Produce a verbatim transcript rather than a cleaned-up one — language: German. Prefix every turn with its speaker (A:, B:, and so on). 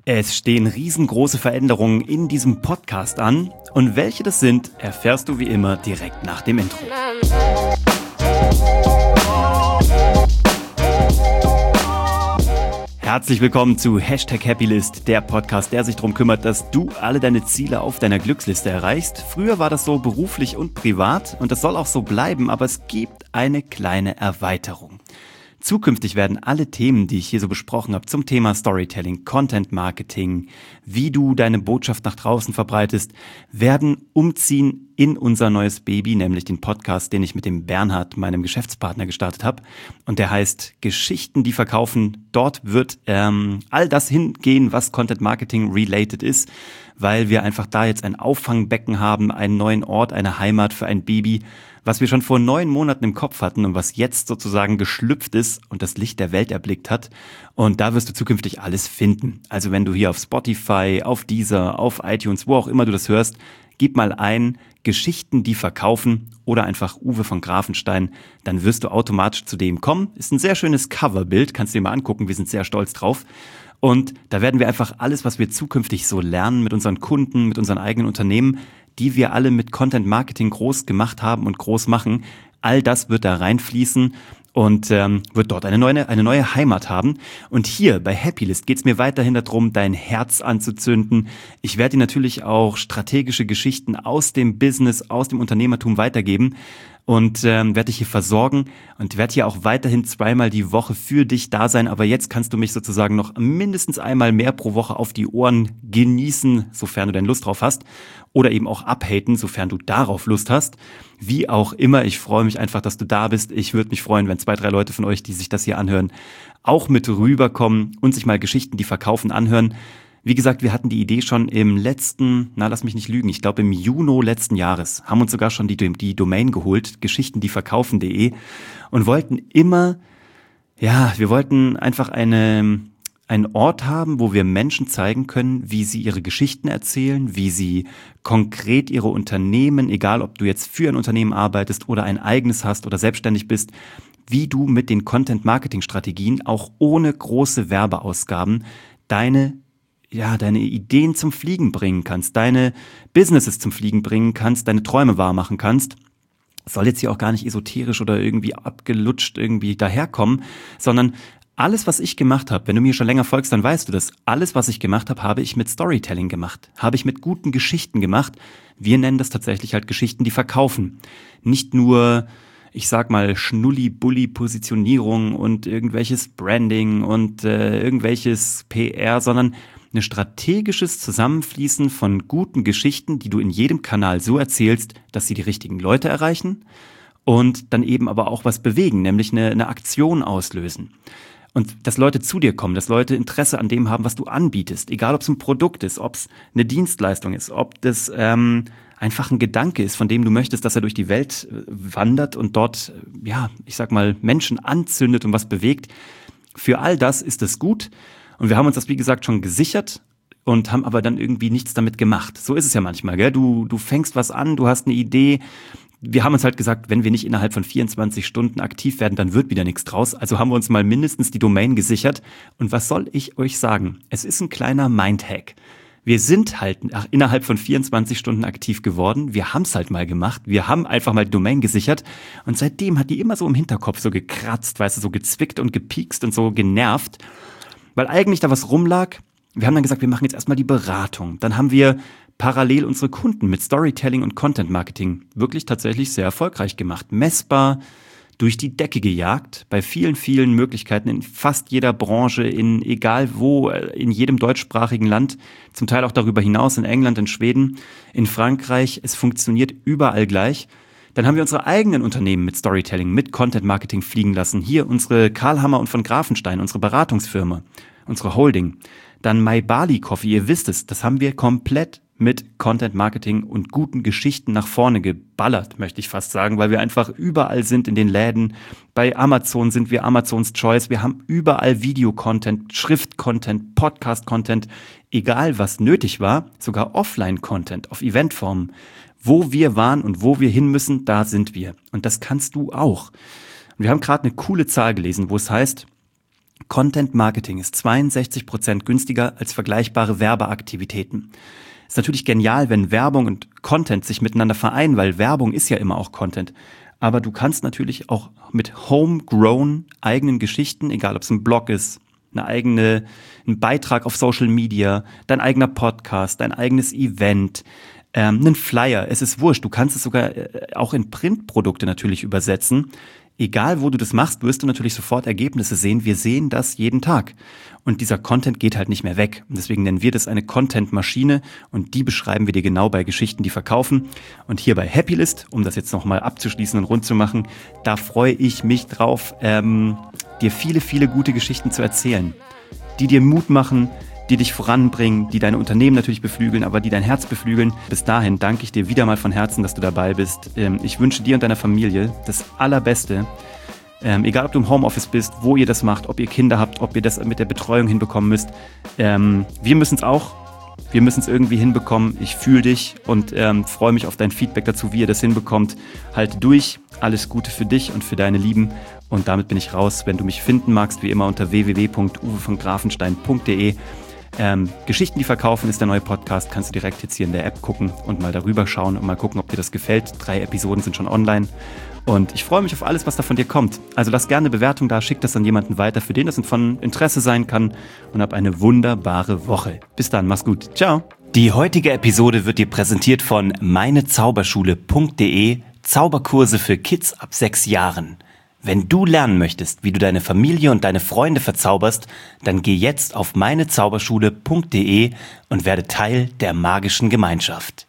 A: Es stehen riesengroße Veränderungen in diesem Podcast an und welche das sind, erfährst du wie immer direkt nach dem Intro. Herzlich willkommen zu Hashtag Happylist, der Podcast, der sich darum kümmert, dass du alle deine Ziele auf deiner Glücksliste erreichst. Früher war das so beruflich und privat und das soll auch so bleiben, aber es gibt eine kleine Erweiterung. Zukünftig werden alle Themen, die ich hier so besprochen habe, zum Thema Storytelling, Content Marketing, wie du deine Botschaft nach draußen verbreitest, werden umziehen in unser neues Baby, nämlich den Podcast, den ich mit dem Bernhard, meinem Geschäftspartner, gestartet habe. Und der heißt Geschichten, die verkaufen. Dort wird ähm, all das hingehen, was Content Marketing related ist, weil wir einfach da jetzt ein Auffangbecken haben, einen neuen Ort, eine Heimat für ein Baby, was wir schon vor neun Monaten im Kopf hatten und was jetzt sozusagen geschlüpft ist und das Licht der Welt erblickt hat. Und da wirst du zukünftig alles finden. Also wenn du hier auf Spotify, auf Deezer, auf iTunes, wo auch immer du das hörst, gib mal ein Geschichten, die verkaufen oder einfach Uwe von Grafenstein, dann wirst du automatisch zu dem kommen. Ist ein sehr schönes Coverbild, kannst du dir mal angucken, wir sind sehr stolz drauf. Und da werden wir einfach alles, was wir zukünftig so lernen mit unseren Kunden, mit unseren eigenen Unternehmen, die wir alle mit Content Marketing groß gemacht haben und groß machen, all das wird da reinfließen und ähm, wird dort eine neue, eine neue Heimat haben. Und hier bei Happylist geht es mir weiterhin darum, dein Herz anzuzünden. Ich werde dir natürlich auch strategische Geschichten aus dem Business, aus dem Unternehmertum weitergeben und ähm, werde dich hier versorgen und werde hier auch weiterhin zweimal die Woche für dich da sein. Aber jetzt kannst du mich sozusagen noch mindestens einmal mehr pro Woche auf die Ohren genießen, sofern du denn Lust drauf hast. Oder eben auch abhaten, sofern du darauf Lust hast. Wie auch immer, ich freue mich einfach, dass du da bist. Ich würde mich freuen, wenn zwei, drei Leute von euch, die sich das hier anhören, auch mit rüberkommen und sich mal Geschichten, die verkaufen, anhören. Wie gesagt, wir hatten die Idee schon im letzten, na lass mich nicht lügen, ich glaube im Juni letzten Jahres, haben uns sogar schon die, die Domain geholt, geschichten die verkaufen punkt de und wollten immer, ja, wir wollten einfach eine... einen Ort haben, wo wir Menschen zeigen können, wie sie ihre Geschichten erzählen, wie sie konkret ihre Unternehmen, egal ob du jetzt für ein Unternehmen arbeitest oder ein eigenes hast oder selbstständig bist, wie du mit den Content-Marketing-Strategien auch ohne große Werbeausgaben deine ja, deine Ideen zum Fliegen bringen kannst, deine Businesses zum Fliegen bringen kannst, deine Träume wahr machen kannst. Soll jetzt hier auch gar nicht esoterisch oder irgendwie abgelutscht irgendwie daherkommen, sondern alles, was ich gemacht habe, wenn du mir schon länger folgst, dann weißt du das. Alles, was ich gemacht habe, habe ich mit Storytelling gemacht. Habe ich mit guten Geschichten gemacht. Wir nennen das tatsächlich halt Geschichten, die verkaufen. Nicht nur, ich sag mal, Schnulli-Bulli-Positionierung und irgendwelches Branding und äh, irgendwelches P R, sondern ein strategisches Zusammenfließen von guten Geschichten, die du in jedem Kanal so erzählst, dass sie die richtigen Leute erreichen und dann eben aber auch was bewegen, nämlich eine, eine Aktion auslösen. Und dass Leute zu dir kommen, dass Leute Interesse an dem haben, was du anbietest. Egal, ob es ein Produkt ist, ob es eine Dienstleistung ist, ob das ähm, einfach ein Gedanke ist, von dem du möchtest, dass er durch die Welt äh, wandert und dort, äh, ja, ich sag mal, Menschen anzündet und was bewegt. Für all das ist es gut. Und wir haben uns das, wie gesagt, schon gesichert und haben aber dann irgendwie nichts damit gemacht. So ist es ja manchmal, gell? Du, du fängst was an, du hast eine Idee. Wir haben uns halt gesagt, wenn wir nicht innerhalb von vierundzwanzig Stunden aktiv werden, dann wird wieder nichts draus. Also haben wir uns mal mindestens die Domain gesichert. Und was soll ich euch sagen? Es ist ein kleiner Mindhack. Wir sind halt innerhalb von vierundzwanzig Stunden aktiv geworden. Wir haben es halt mal gemacht. Wir haben einfach mal die Domain gesichert. Und seitdem hat die immer so im Hinterkopf so gekratzt, weißt du, so gezwickt und gepiekst und so genervt. Weil eigentlich da was rumlag. Wir haben dann gesagt, wir machen jetzt erstmal die Beratung. Dann haben wir parallel unsere Kunden mit Storytelling und Content Marketing wirklich tatsächlich sehr erfolgreich gemacht. Messbar durch die Decke gejagt, bei vielen, vielen Möglichkeiten in fast jeder Branche, in egal wo, in jedem deutschsprachigen Land, zum Teil auch darüber hinaus, in England, in Schweden, in Frankreich. Es funktioniert überall gleich. Dann haben wir unsere eigenen Unternehmen mit Storytelling, mit Content Marketing fliegen lassen. Hier unsere Karl Hammer und von Grafenstein, unsere Beratungsfirma, unsere Holding. Dann My Bali Coffee, ihr wisst es, das haben wir komplett mit Content Marketing und guten Geschichten nach vorne geballert, möchte ich fast sagen, weil wir einfach überall sind in den Läden. Bei Amazon sind wir Amazons Choice. Wir haben überall Video-Content, Schrift-Content, Podcast-Content, egal was nötig war, sogar Offline-Content auf Eventformen. Wo wir waren und wo wir hin müssen, da sind wir. Und das kannst du auch. Und wir haben gerade eine coole Zahl gelesen, wo es heißt, Content Marketing ist zweiundsechzig Prozent günstiger als vergleichbare Werbeaktivitäten. Ist natürlich genial, wenn Werbung und Content sich miteinander vereinen, weil Werbung ist ja immer auch Content. Aber du kannst natürlich auch mit homegrown eigenen Geschichten, egal ob es ein Blog ist, eine eigene, ein Beitrag auf Social Media, dein eigener Podcast, dein eigenes Event, ähm, einen Flyer, es ist wurscht. Du kannst es sogar äh, auch in Printprodukte natürlich übersetzen. Egal, wo du das machst, wirst du natürlich sofort Ergebnisse sehen. Wir sehen das jeden Tag. Und dieser Content geht halt nicht mehr weg. Und deswegen nennen wir das eine Content-Maschine und die beschreiben wir dir genau bei Geschichten, die verkaufen. Und hier bei Happylist, um das jetzt nochmal abzuschließen und rund zu machen, da freue ich mich drauf, ähm, dir viele, viele gute Geschichten zu erzählen, die dir Mut machen, die dich voranbringen, die deine Unternehmen natürlich beflügeln, aber die dein Herz beflügeln. Bis dahin danke ich dir wieder mal von Herzen, dass du dabei bist. Ich wünsche dir und deiner Familie das Allerbeste. Ähm, egal, ob du im Homeoffice bist, wo ihr das macht, ob ihr Kinder habt, ob ihr das mit der Betreuung hinbekommen müsst. Ähm, wir müssen es auch. Wir müssen es irgendwie hinbekommen. Ich fühle dich und ähm, freue mich auf dein Feedback dazu, wie ihr das hinbekommt. Halte durch. Alles Gute für dich und für deine Lieben. Und damit bin ich raus. Wenn du mich finden magst, wie immer unter w w w punkt uwe von grafenstein punkt de. Ähm, Geschichten, die verkaufen, ist der neue Podcast. Kannst du direkt jetzt hier in der App gucken und mal darüber schauen und mal gucken, ob dir das gefällt. Drei Episoden sind schon online. Und ich freue mich auf alles, was da von dir kommt. Also lass gerne eine Bewertung da, schick das an jemanden weiter, für den das von Interesse sein kann. Und hab eine wunderbare Woche. Bis dann, mach's gut. Ciao. Die heutige Episode wird dir präsentiert von meine zauberschule punkt de. Zauberkurse für Kids ab sechs Jahren. Wenn du lernen möchtest, wie du deine Familie und deine Freunde verzauberst, dann geh jetzt auf meine zauberschule punkt de und werde Teil der magischen Gemeinschaft.